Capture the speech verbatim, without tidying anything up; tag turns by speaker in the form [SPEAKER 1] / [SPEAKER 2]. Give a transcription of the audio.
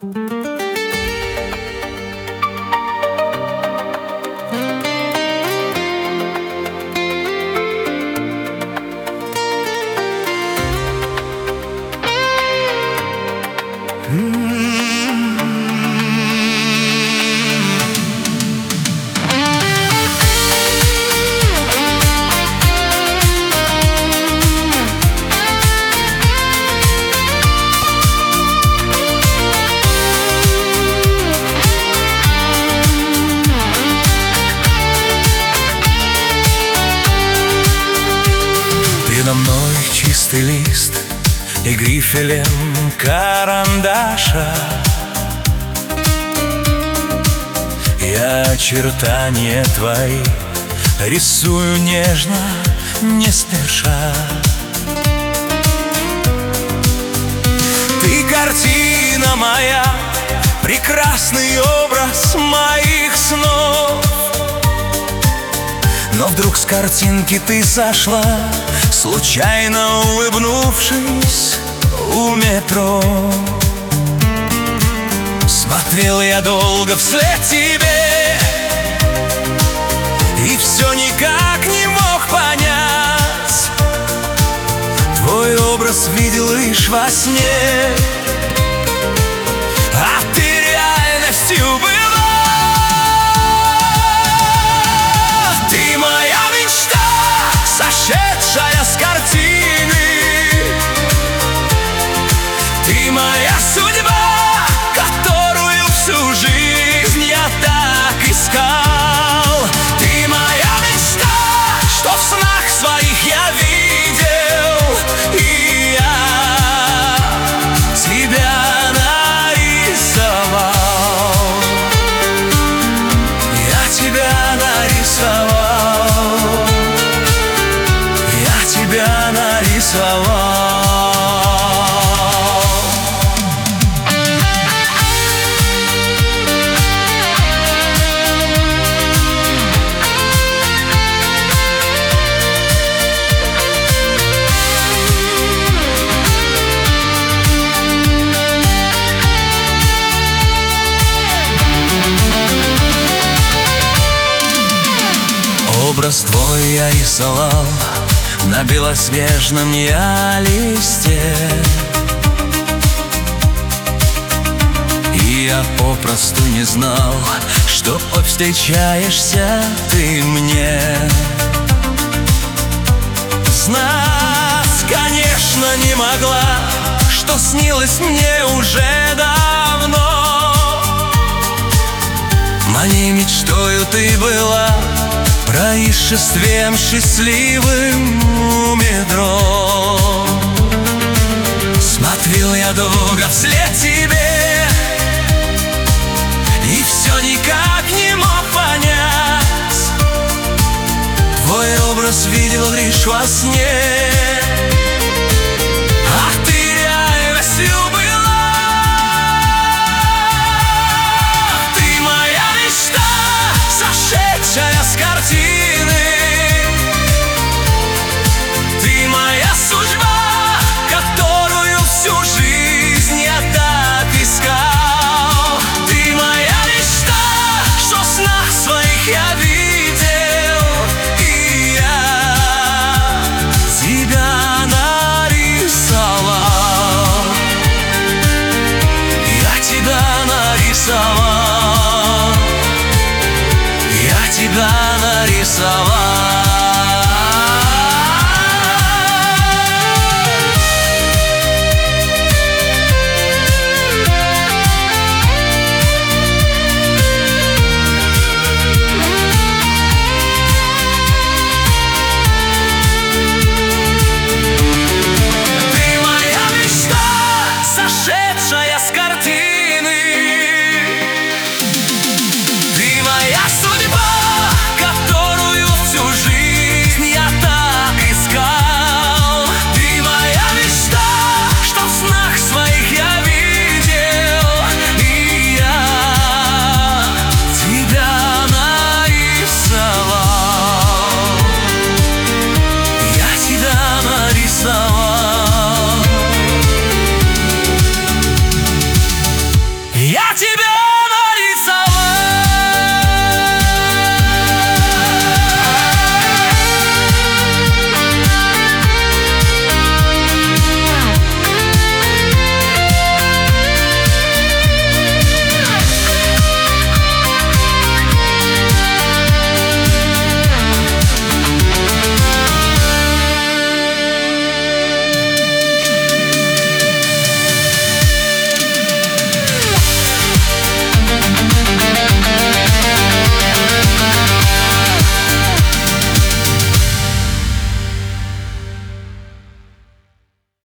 [SPEAKER 1] Передо мной чистый лист и грифелем карандаша я очертания твои рисую нежно, не спеша. Ты картина моя, прекрасный образ моих снов. Но вдруг с картинки ты сошла, случайно улыбнувшись у метро. Смотрел я долго вслед тебе и все никак не мог понять. Твой образ видел лишь во сне, а ты реальностью была. Ты моя мечта, сошедшая с картины. Ты моя судьба, которую всю жизнь я так искал. Ты моя мечта, что в снах своих я видел, и я тебя нарисовал. Я тебя нарисовал. Я тебя нарисовал. Образ твой я рисовал на белоснежном я листе, и я попросту не знал, что встречаешься ты мне. Знать, конечно, не могла, что снилось мне уже давно. Моей мечтою ты была, происшествием счастливым у метро. Смотрел я долго вслед тебе и все никак не мог понять. Твой образ видел лишь во сне,